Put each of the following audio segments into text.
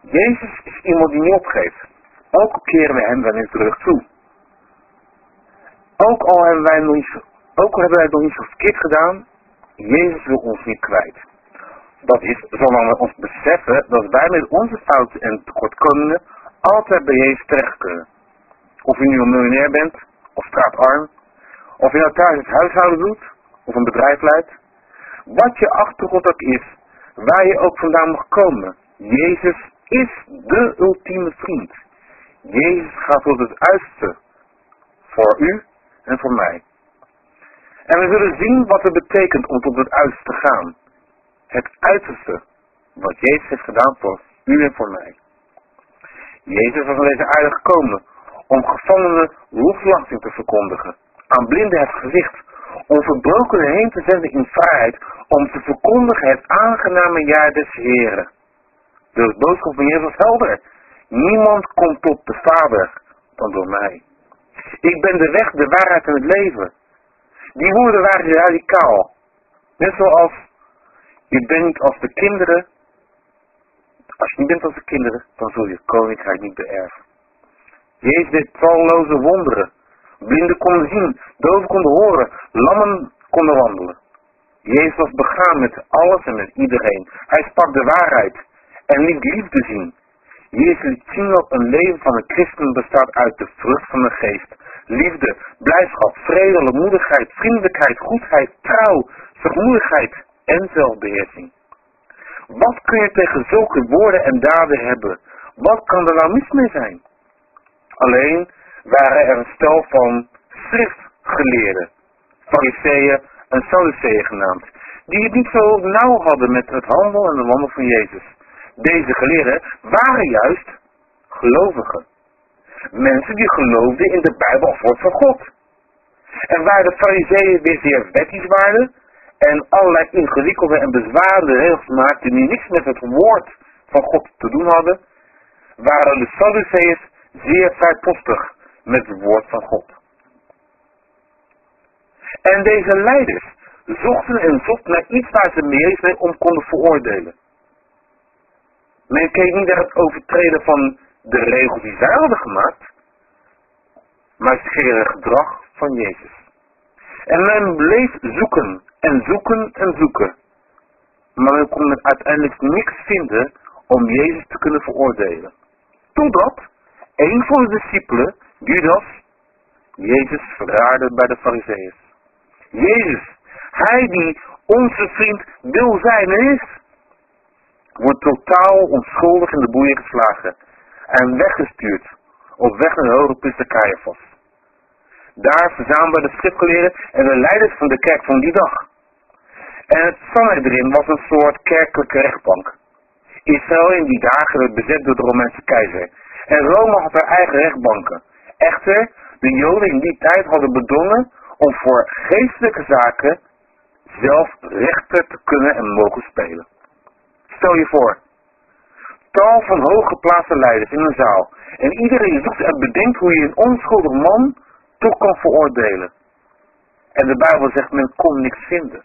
Jezus is iemand die niet opgeeft. Ook al keren we hem wel eens de rug toe. Ook al hebben wij het nog niet zo verkeerd gedaan, Jezus wil ons niet kwijt. Dat is zolang we ons beseffen dat wij met onze fouten en tekortkomingen altijd bij Jezus terecht kunnen. Of je nu een miljonair bent, of straatarm, of je nou thuis het huishouden doet, of een bedrijf leidt. Wat je achtergrond ook is, waar je ook vandaan mag komen. Jezus is de ultieme vriend. Jezus gaat tot het uiterste. Voor u en voor mij. En we zullen zien wat het betekent om tot het uiterste te gaan. Het uiterste. Wat Jezus heeft gedaan voor u en voor mij. Jezus was naar deze aarde gekomen om gevangenen loslasting te verkondigen. Aan blinden het gezicht. Om verbrokenen heen te zenden in vrijheid. Om te verkondigen het aangename jaar des Heren. Dus de boodschap van Jezus was helder. Niemand komt tot de Vader dan door mij. Ik ben de weg, de waarheid en het leven. Die woorden waren radicaal. Net zoals, je bent niet als de kinderen. Als je niet bent als de kinderen, dan zul je het koninkrijk niet beërven. Jezus deed talloze wonderen. Blinden konden zien, doven konden horen, lammen konden wandelen. Jezus was begaan met alles en met iedereen. Hij sprak de waarheid en liet liefde zien. Jezus liet zien dat een leven van een christen bestaat uit de vrucht van de geest. Liefde, blijdschap, vrede, lankmoedigheid, vriendelijkheid, goedheid, trouw, zachtmoedigheid en zelfbeheersing. Wat kun je tegen zulke woorden en daden hebben? Wat kan er nou mis mee zijn? Alleen waren er een stel van schriftgeleerden, fariseeën en sadduceeën genaamd, die het niet zo nauw hadden met het handel en de wandel van Jezus. Deze geleerden waren juist gelovigen. Mensen die geloofden in de Bijbel als woord van God. En waar de fariseeën weer zeer wettisch waren en allerlei ingewikkelde en bezwarende regels maakten die niks met het woord van God te doen hadden, waren de sadduceeërs zeer vrijpostig met het woord van God. En deze leiders zochten en zochten naar iets waar ze meer mee om konden veroordelen. Men keek niet naar het overtreden van de regels die zij hadden gemaakt, maar ze kregen het gedrag van Jezus. En men bleef zoeken en zoeken en zoeken. Maar men kon uiteindelijk niks vinden om Jezus te kunnen veroordelen. Totdat een van de discipelen, Judas, Jezus verraadde bij de fariseeërs. Jezus, hij die onze vriend wil zijn en is, wordt totaal onschuldig in de boeien geslagen en weggestuurd op weg naar de hoge priester Caiaphas. Daar verzamelden de schriftgeleerden en de leiders van de kerk van die dag. En het Sanhedrin was een soort kerkelijke rechtbank. Israël in die dagen werd bezet door de Romeinse keizer. En Rome had haar eigen rechtbanken. Echter, de Joden in die tijd hadden bedongen om voor geestelijke zaken zelf rechter te kunnen en mogen spelen. Stel je voor, tal van hooggeplaatste leiders in een zaal. En iedereen zoekt en bedenkt hoe je een onschuldig man toch kan veroordelen. En de Bijbel zegt, men kon niks vinden.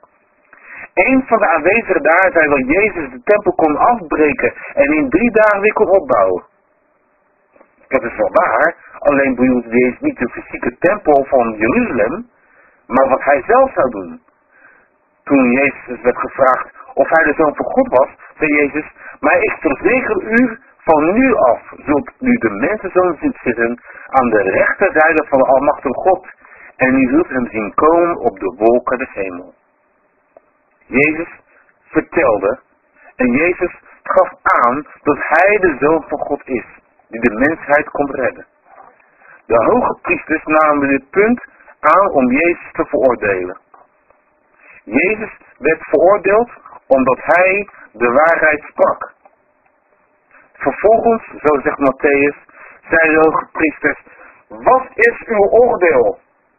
Een van de aanwezigen daar zei dat Jezus de tempel kon afbreken en in 3 dagen weer kon opbouwen. Dat is wel waar, alleen bedoelde Jezus niet de fysieke tempel van Jeruzalem, maar wat hij zelf zou doen. Toen Jezus werd gevraagd of hij de Zoon van God was, zei Jezus, maar ik verzeker u, van nu af zult u de mensenzoon zien zitten aan de rechterzijde van de Almachtige God en u zult hem zien komen op de wolken des hemels. Jezus vertelde en Jezus gaf aan dat hij de Zoon van God is, die de mensheid kon redden. De hoge priesters namen dit punt aan om Jezus te veroordelen. Jezus werd veroordeeld omdat hij de waarheid sprak. Vervolgens, zo zegt Matthäus, zeiden de hoge priesters, wat is uw oordeel?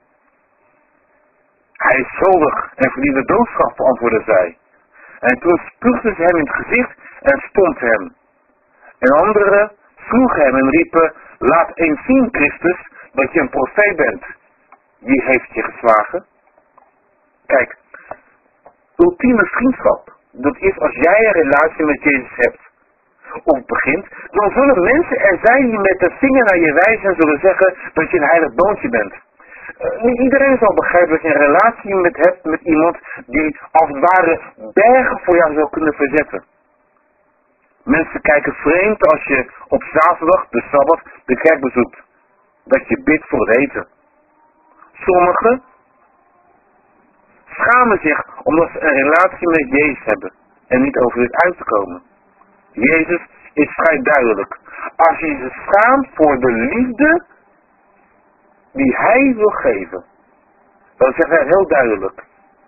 Hij is schuldig en verdient de doodstraf, antwoordde zij. En toen spuugden ze hem in het gezicht en stompten hem. En anderen sloegen hem en riepen, laat eens zien, Christus, dat je een profeet bent. Wie heeft je geslagen? Kijk, ultieme vriendschap, dat is als jij een relatie met Jezus hebt. of begint, dan zullen mensen er zijn die met de vinger naar je wijzen en zullen zeggen dat je een heilig boontje bent. Niet iedereen zal begrijpen dat je een relatie hebt met iemand die als het ware bergen voor jou zou kunnen verzetten. Mensen kijken vreemd als je op zaterdag, de Sabbat, de kerk bezoekt. Dat je bidt voor het eten. Sommigen schamen zich omdat ze een relatie met Jezus hebben en niet over dit uit te komen. Jezus is vrij duidelijk. Als je je schaamt voor de liefde die hij wil geven, dan zegt hij heel duidelijk.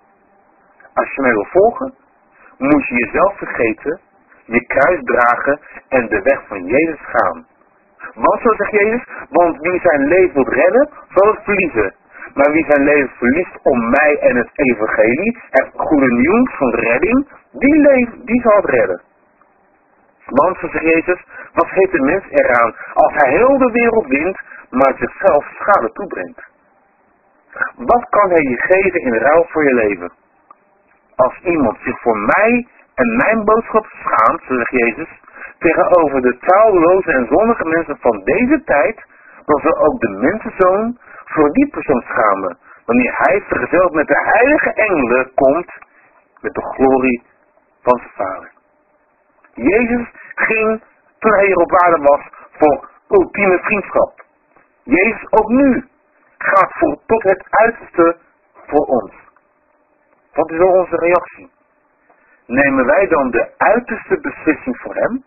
Als je mij wil volgen, moet je jezelf vergeten, je kruis dragen en de weg van Jezus gaan. Want zo zegt Jezus, want wie zijn leven wil redden, zal het verliezen. Maar wie zijn leven verliest om mij en het evangelie, het goede nieuws van de redding, die zal het redden. Want, zo zegt Jezus, wat heeft de mens eraan als hij heel de wereld wint, maar zichzelf schade toebrengt? Wat kan hij je geven in ruil voor je leven? Als iemand zich voor mij en mijn boodschap schaamt, zo zegt Jezus, tegenover de trouweloze en zondige mensen van deze tijd, dan zal ook de mensenzoon voor die persoon schamen, wanneer hij vergezeld met de heilige engelen komt met de glorie van zijn Vader. Jezus ging, toen hij hier op aarde was, voor ultieme vriendschap. Jezus ook nu gaat tot het uiterste voor ons. Wat is onze reactie? Nemen wij dan de uiterste beslissing voor hem?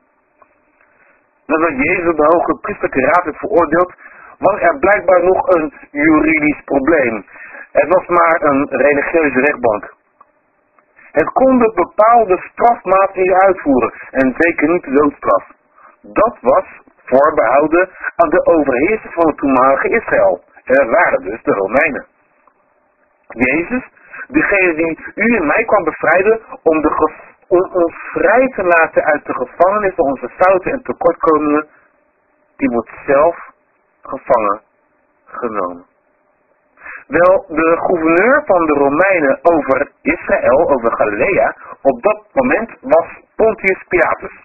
Nadat Jezus de hoge priesterlijke raad heeft veroordeeld, was er blijkbaar nog een juridisch probleem. Het was maar een religieuze rechtbank. Het konden bepaalde strafmaten niet uitvoeren en zeker niet de doodstraf. Dat was voorbehouden aan de overheerser van het toenmalige Israël. En dat waren dus de Romeinen. Jezus, degene die u en mij kwam bevrijden om ons vrij te laten uit de gevangenis van onze fouten en tekortkomingen, die wordt zelf gevangen genomen. Wel, de gouverneur van de Romeinen over Israël, over Galilea, op dat moment was Pontius Pilatus.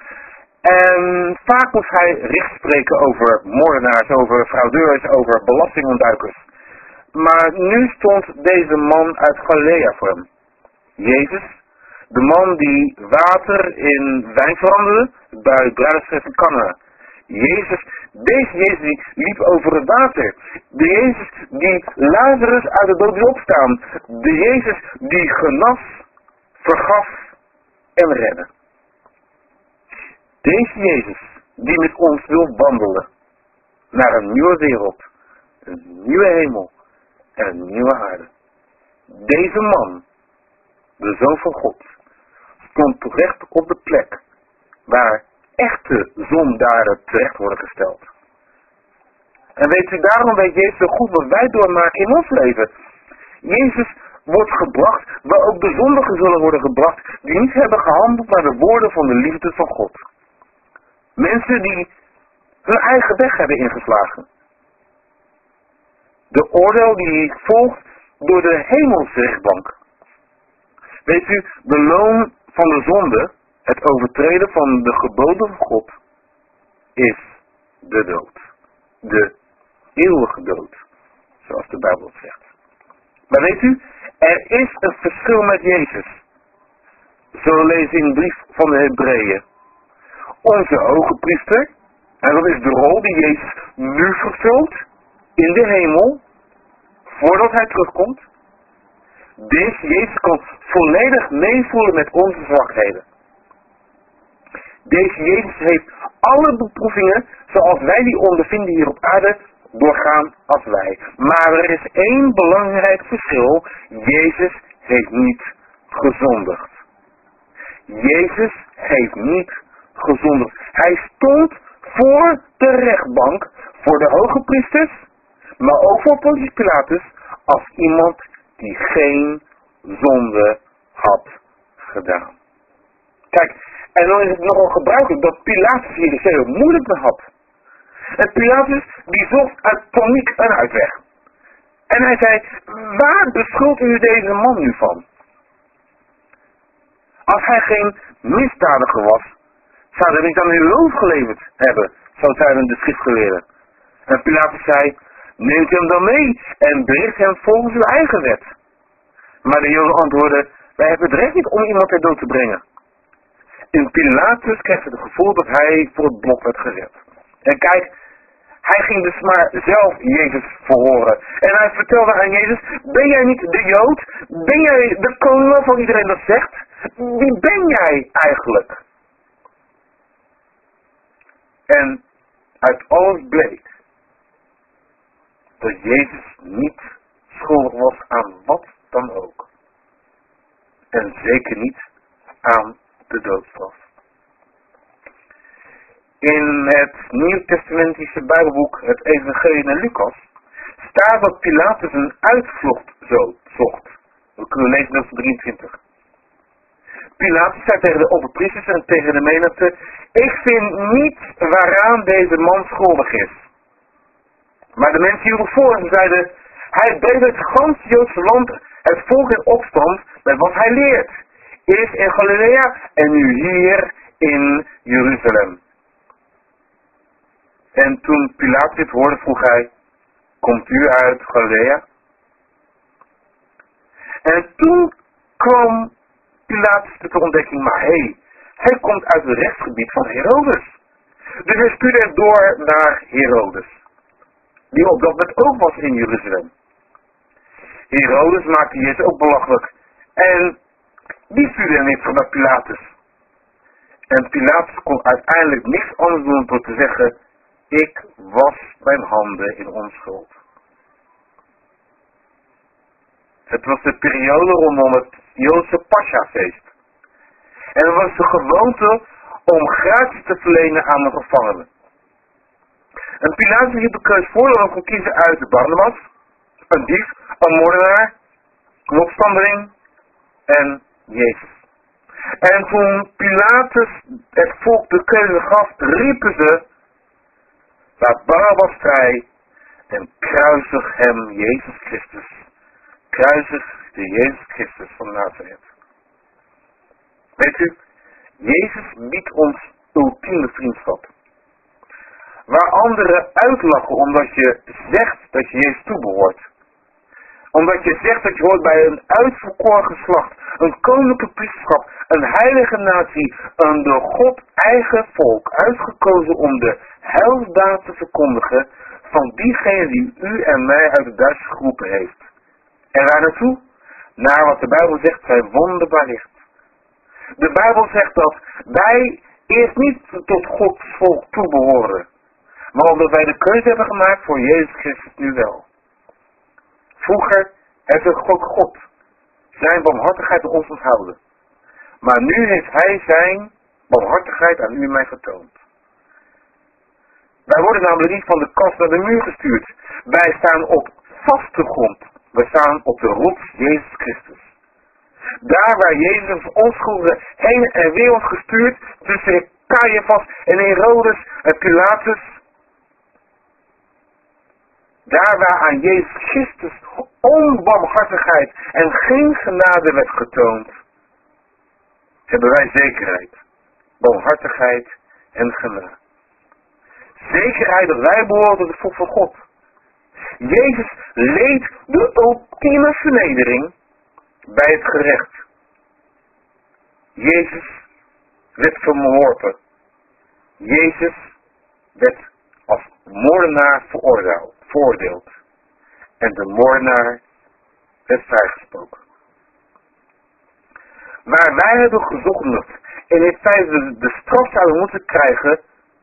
En vaak moest hij recht spreken over moordenaars, over fraudeurs, over belastingontduikers. Maar nu stond deze man uit Galilea voor hem. Jezus, de man die water in wijn veranderde bij het bruidsfeest van Cana. Deze Jezus die liep over het water. De Jezus die Lazarus uit de dood liet opstaan. De Jezus die genas, vergaf en redde. Deze Jezus die met ons wil wandelen naar een nieuwe wereld, een nieuwe hemel en een nieuwe aarde. Deze man, de Zoon van God, stond terecht op de plek waar echte zondaren terecht worden gesteld. En weet u, daarom weet Jezus zo goed wat wij doormaken in ons leven. Jezus wordt gebracht waar ook de zondigen zullen worden gebracht die niet hebben gehandeld naar de woorden van de liefde van God. Mensen die hun eigen weg hebben ingeslagen. De oordeel die volgt door de hemelse rechtbank. Weet u, de loon van de zonde, het overtreden van de geboden van God, is de dood. De eeuwige dood, zoals de Bijbel het zegt. Maar weet u, er is een verschil met Jezus. Zo lezen we in de brief van de Hebreeën. Onze hoge priester, en dat is de rol die Jezus nu vervult in de hemel, voordat hij terugkomt. Deze Jezus kan volledig meevoelen met onze zwakheden. Deze Jezus heeft alle beproevingen zoals wij die ondervinden hier op aarde doorgaan als wij. Maar er is één belangrijk verschil. Jezus heeft niet gezondigd. Jezus heeft niet gezondigd. Hij stond voor de rechtbank, voor de hoge priesters, maar ook voor Pontius Pilatus, als iemand die geen zonde had gedaan. Kijk, en dan is het nogal gebruikelijk dat Pilatus hier de zeer moeilijk mee had. En Pilatus die zocht uit paniek een uitweg. En hij zei, waar beschuldigt u deze man nu van? Als hij geen misdadiger was, Zou hij niet aan uw loon geleverd hebben? Zo zeiden de schriftgeleerden. En Pilatus zei, neemt hem dan mee en bericht hem volgens uw eigen wet. Maar de Joden antwoordden, wij hebben het recht niet om iemand ter dood te brengen. En Pilatus kreeg het gevoel dat hij voor het blok werd gezet. En kijk, hij ging dus maar zelf Jezus verhoren. En hij vertelde aan Jezus, ben jij niet de Jood? Ben jij de koning waarvan iedereen dat zegt? Wie ben jij eigenlijk? En uit alles bleek dat Jezus niet schuldig was aan wat dan ook. En zeker niet aan de doodstraf. In het Nieuw-testamentische Bijbelboek, het Evangelie naar Lucas, staat dat Pilatus een uitvlucht zocht. We kunnen lezen in vers 23. Pilatus zei tegen de overpriesters en tegen de menigte, ik vind niet waaraan deze man schuldig is. Maar de mensen hielden voor en zeiden, hij brengt het ganse Joodse land, het volk in opstand met wat hij leert. Eerst in Galilea en nu hier in Jeruzalem. En toen Pilatus dit hoorde, vroeg hij, komt u uit Galilea? En toen kwam Pilatus tot de ontdekking, maar hij komt uit het rechtsgebied van Herodes. Dus hij stuurde het door naar Herodes, die op dat moment ook was in Jeruzalem. Herodes maakte Jezus ook belachelijk. En die stuurde hem weer naar Pilatus. En Pilatus kon uiteindelijk niks anders doen dan te zeggen, ik was mijn handen in onschuld. Het was de periode rondom het Joodse Pascha-feest. En het was de gewoonte om gratie te verlenen aan de gevangenen. En Pilatus hield de keus voor dat we kon kiezen uit Barnabas, een dief, een moordenaar, een opstandeling en Jezus. En toen Pilatus het volk de keuze gaf, riepen ze, laat Barabbas vrij en kruisig hem, Jezus Christus. Kruisig de Jezus Christus van Nazareth. Weet u, Jezus biedt ons ultieme vriendschap. Waar anderen uitlachen omdat je zegt dat je Jezus toebehoort. Omdat je zegt dat je hoort bij een uitverkoren geslacht, een koninklijke priesterschap, een heilige natie, een door God eigen volk, uitgekozen om de heilsdaad te verkondigen van diegene die u en mij uit de duister geroepen heeft. En waar naartoe? Naar wat de Bijbel zegt, zijn wonderbaar licht. De Bijbel zegt dat wij eerst niet tot Gods volk toebehoren, maar omdat wij de keuze hebben gemaakt voor Jezus Christus nu wel. Vroeger heeft God zijn barmhartigheid aan ons onthouden. Maar nu heeft hij zijn barmhartigheid aan u en mij getoond. Wij worden namelijk niet van de kast naar de muur gestuurd. Wij staan op vaste grond. We staan op de rots Jezus Christus. Daar waar Jezus onschuldigen heen en weer was gestuurd, tussen Caiaphas en Herodes en Pilatus. Daar waar aan Jezus Christus onbarmhartigheid en geen genade werd getoond, hebben wij zekerheid, barmhartigheid en genade. Zekerheid dat wij behoren tot het volk van God. Jezus leed de ultieme vernedering bij het gerecht. Jezus werd verworpen. Jezus werd als moordenaar veroordeeld. En de moordenaar werd vrijgesproken. Waar wij hebben gezondigd en in feite de straf zouden moeten krijgen,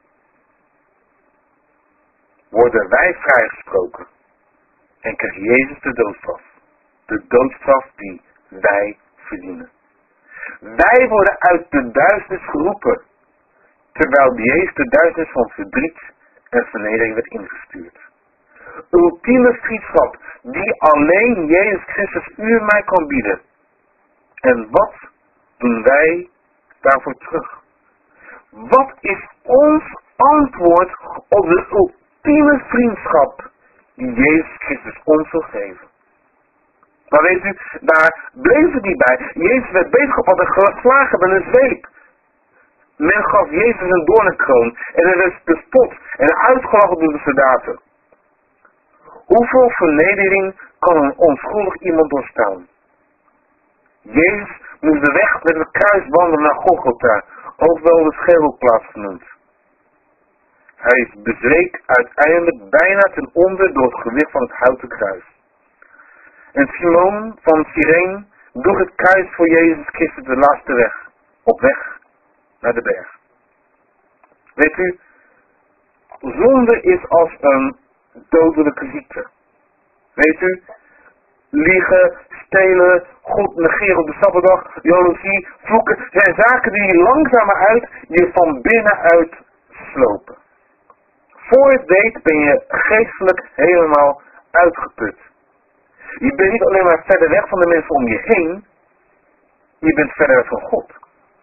worden wij vrijgesproken. En krijgt Jezus de doodstraf. De doodstraf die wij verdienen. Wij worden uit de duisternis geroepen, terwijl Jezus de duisternis van verdriet en vernedering werd ingestuurd. Ultieme vriendschap die alleen Jezus Christus u en mij kan bieden. En wat doen wij daarvoor terug? Wat is ons antwoord op de ultieme vriendschap die Jezus Christus ons wil geven? Maar weet u, daar bleef het niet bij. Jezus werd bezig op en geslagen met een zweep. Men gaf Jezus een doornenkroon en hij werd bespot en uitgelachen door de soldaten. Hoeveel vernedering kan een onschuldig iemand doorstaan? Jezus moest de weg met het kruis wandelen naar Golgotha, ook wel de schedelplaats genoemd. Hij is bezweek uiteindelijk bijna ten onder door het gewicht van het houten kruis. En Simon van Cyrene droeg het kruis voor Jezus Christus de laatste weg, op weg naar de berg. Weet u, zonde is als een dodelijke ziekte. Weet u, liegen, stelen, God negeren op de Sabbatdag, jaloezie, vloeken, zijn zaken die langzamerhand je van binnenuit slopen. Voor je het weet ben je geestelijk helemaal uitgeput. Je bent niet alleen maar verder weg van de mensen om je heen, je bent verder weg van God.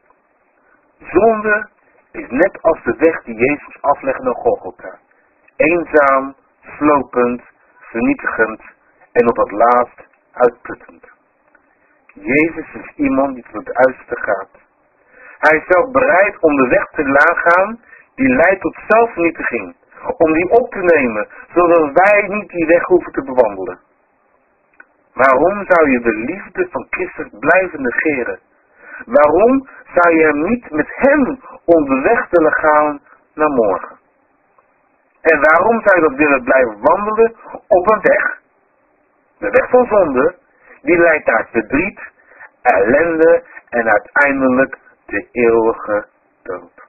Zonde is net als de weg die Jezus aflegde naar Golgotha. Eenzaam, slopend, vernietigend en op het laatst uitputtend. Jezus is iemand die tot het uiterste gaat. Hij is zelf bereid om de weg te gaan die leidt tot zelfvernietiging. Om die op te nemen, zodat wij niet die weg hoeven te bewandelen. Waarom zou je de liefde van Christus blijven negeren? Waarom zou je niet met hem onderweg willen gaan naar morgen? En waarom zou je dat willen blijven wandelen op een weg? De weg van zonde, die leidt naar verdriet, ellende en uiteindelijk de eeuwige dood.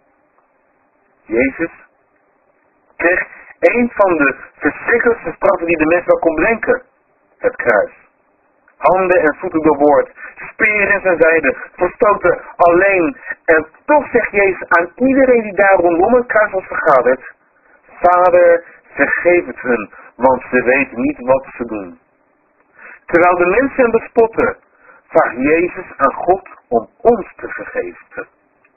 Jezus kreeg een van de verschrikkelijkste straffen die de mens wel kon bedenken. Het kruis. Handen en voeten doorboord, speren in zijn zijde, verstoten, alleen. En toch zegt Jezus aan iedereen die daar rondom het kruis was vergaderd: Vader, vergeef het hun, want ze weten niet wat ze doen. Terwijl de mensen hem bespotten, vraagt Jezus aan God om ons te vergeven.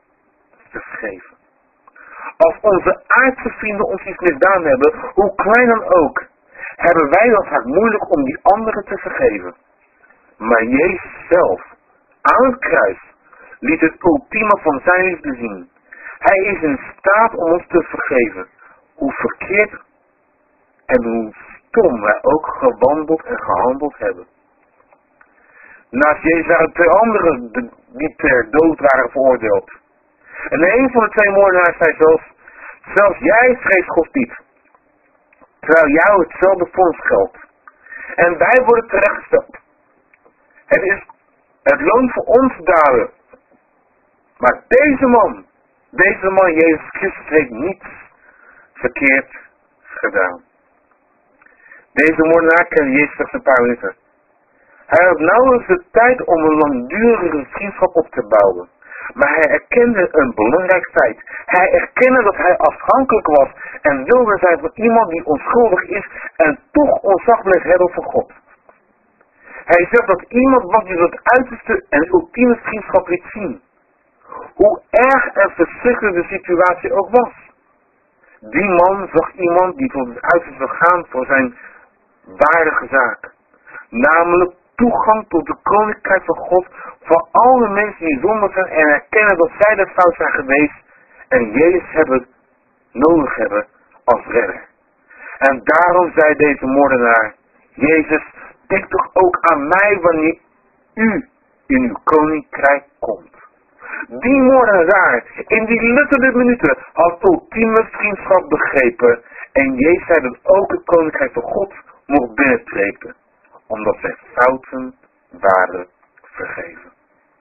Als onze aardse vrienden ons iets misdaan hebben, hoe klein dan ook, hebben wij dan vaak moeilijk om die anderen te vergeven. Maar Jezus zelf, aan het kruis, liet het ultieme van zijn liefde zien. Hij is in staat om ons te vergeven, hoe verkeerd en hoe stom wij ook gewandeld en gehandeld hebben. Naast Jezus waren 2 anderen die ter dood waren veroordeeld. En een van de 2 moordenaars zei zelfs jij vreest God niet, terwijl jou hetzelfde vonnis geldt. En wij worden terechtgesteld. Het is het loon voor ons daden. Maar deze man Jezus Christus heeft niets verkeerd gedaan. Deze moordenaar kende Jezus slechts een paar minuten. Hij had nauwelijks de tijd om een langdurige vriendschap op te bouwen. Maar hij erkende een belangrijk feit. Hij erkende dat hij afhankelijk was en wilde zijn van iemand die onschuldig is en toch ontzag bleef hebben voor God. Hij zegt dat iemand was die dat uiterste en ultieme vriendschap liet zien. Hoe erg en verschrikkelijk de situatie ook was. Die man zag iemand die tot het uiterste zou gaan voor zijn waardige zaak. Namelijk toegang tot de koninkrijk van God voor alle mensen die zondig zijn en erkennen dat zij de fout zijn geweest en Jezus nodig hebben als redder. En daarom zei deze moordenaar: Jezus, denk toch ook aan mij wanneer u in uw koninkrijk komt. Die moordenaar in die letterlijke minuten had ultieme vriendschap begrepen en Jezus zei dat ook het koninkrijk van God mocht binnentreden, omdat zijn fouten waren vergeven.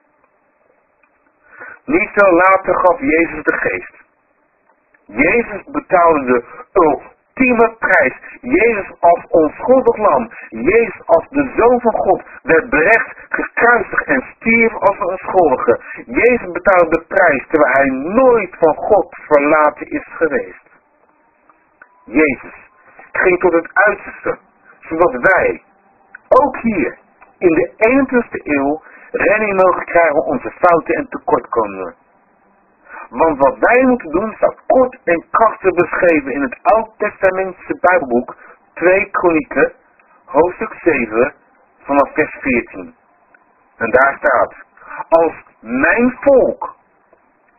Niet veel later gaf Jezus de geest. Jezus betaalde de ultieme prijs. Jezus als onschuldig lam. Jezus als de Zoon van God werd berecht, gekruisigd en stierf als een onschuldige. Jezus betaalde de prijs terwijl hij nooit van God verlaten is geweest. Jezus ging tot het uiterste, zodat wij, ook hier, in de 21ste eeuw, redding mogen krijgen op onze fouten en tekortkomingen. Want wat wij moeten doen staat kort en krachtig beschreven in het Oud-testamentische Bijbelboek 2 Kronieken, hoofdstuk 7, vanaf vers 14. En daar staat: als mijn volk,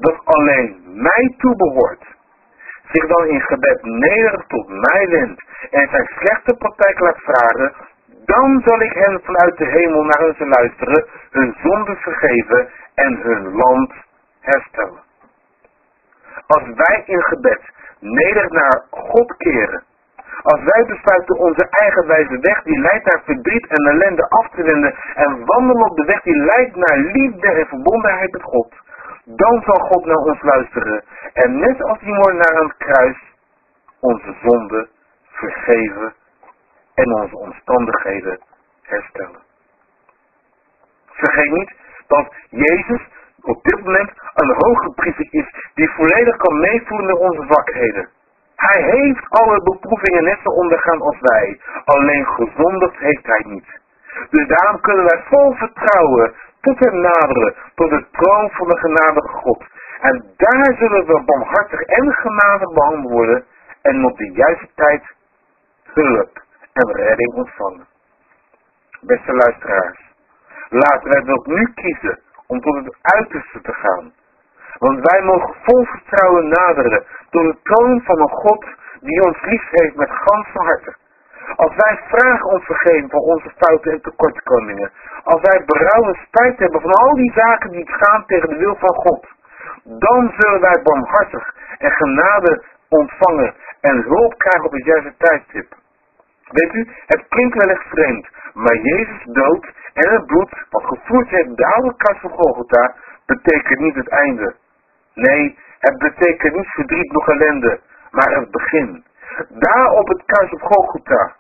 dat alleen mij toebehoort, zich dan in gebed nederig tot mij wendt en zijn slechte praktijk laat vragen, dan zal ik hen vanuit de hemel naar hun luisteren, hun zonde vergeven en hun land herstellen. Als wij in gebed nederig naar God keren, als wij besluiten onze eigen wijze weg die leidt naar verdriet en ellende af te wenden en wandelen op de weg die leidt naar liefde en verbondenheid met God, dan zal God naar ons luisteren en net als die moordenaar aan het kruis onze zonde vergeven en onze omstandigheden herstellen. Vergeet niet dat Jezus op dit moment een hoge priester is die volledig kan meevoelen met onze zwakheden. Hij heeft alle beproevingen net zo ondergaan als wij, alleen gezondigd heeft hij niet. Dus daarom kunnen wij vol vertrouwen tot hem naderen, tot de troon van de genadige God. En daar zullen we barmhartig en genadig behandeld worden en op de juiste tijd hulp en redding ontvangen. Beste luisteraars, laten wij dat nu kiezen om tot het uiterste te gaan. Want wij mogen vol vertrouwen naderen tot de troon van een God die ons lief heeft met ganse harte. Als wij vragen om vergeving van onze fouten en tekortkomingen, als wij berouw en spijt hebben van al die zaken die gaan tegen de wil van God, dan zullen wij barmhartig en genade ontvangen en hulp krijgen op het juiste tijdstip. Weet u, het klinkt wellicht vreemd, maar Jezus dood en het bloed wat gevoerd heeft daar op het kruis van Golgotha betekent niet het einde. Nee, het betekent niet verdriet nog ellende, maar het begin. Daar op het kruis op Golgotha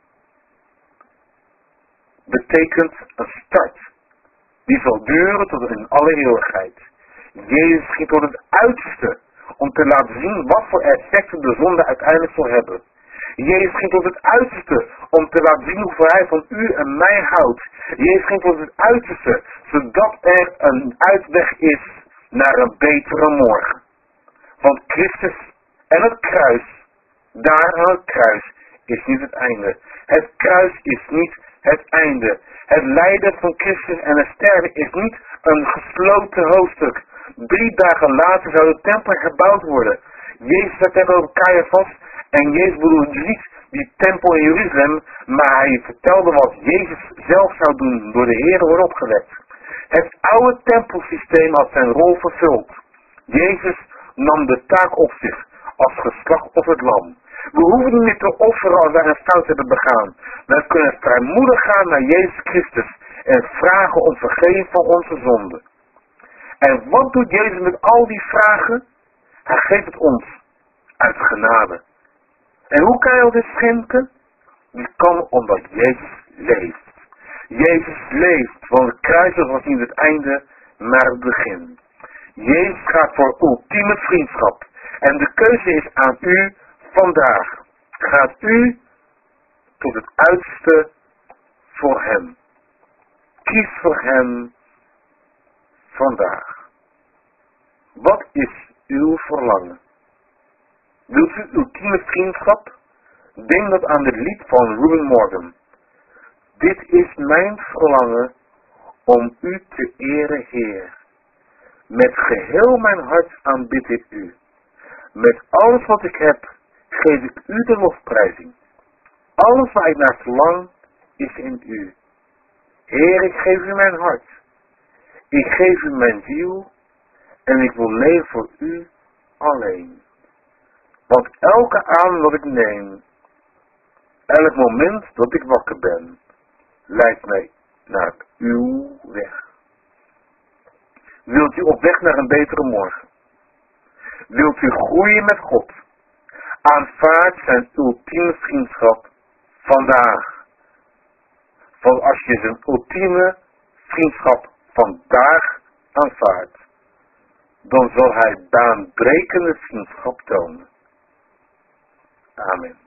betekent een start. Die zal duren tot in alle eeuwigheid. Jezus ging tot het uiterste om te laten zien wat voor effecten de zonde uiteindelijk zal hebben. Jezus ging tot het uiterste om te laten zien hoeveel hij van u en mij houdt. Jezus ging tot het uiterste zodat er een uitweg is naar een betere morgen. Want Christus en het kruis, daar aan het kruis, is niet het einde. Het kruis is niet het einde. Het lijden van Christus en het sterven is niet een gesloten hoofdstuk. 3 dagen later zou de tempel herbouwd worden. Jezus zei tegenover Caiaphas, en Jezus bedoelde niet die tempel in Jeruzalem, maar hij vertelde wat Jezus zelf zou doen, door de Heer wordt opgewekt. Het oude tempelsysteem had zijn rol vervuld. Jezus nam de taak op zich als geslachtofferd lam. We hoeven niet meer te offeren als wij een fout hebben begaan. Wij kunnen vrijmoedig gaan naar Jezus Christus en vragen om vergeving van onze zonden. En wat doet Jezus met al die vragen? Hij geeft het ons uit genade. En hoe kan je dit schenken? Die kan omdat Jezus leeft. Jezus leeft, want het kruis was niet het einde, maar het begin. Jezus gaat voor ultieme vriendschap. En de keuze is aan u vandaag. Gaat u tot het uiterste voor hem. Kies voor hem vandaag. Wat is uw verlangen? Wilt u ultieme vriendschap? Denk dat aan het lied van Ruben Morgan. Dit is mijn verlangen om u te eren, Heer. Met geheel mijn hart aanbid ik u. Met alles wat ik heb, geef ik u de lofprijzing. Alles waar ik naar verlang, is in u. Heer, ik geef u mijn hart. Ik geef u mijn ziel. En ik wil leven voor u alleen. Want elke adem dat ik neem, elk moment dat ik wakker ben, leidt mij naar uw weg. Wilt u op weg naar een betere morgen? Wilt u groeien met God? Aanvaard zijn ultieme vriendschap vandaag. Want als je zijn ultieme vriendschap vandaag aanvaardt, dan zal hij baanbrekende vriendschap tonen. Amen.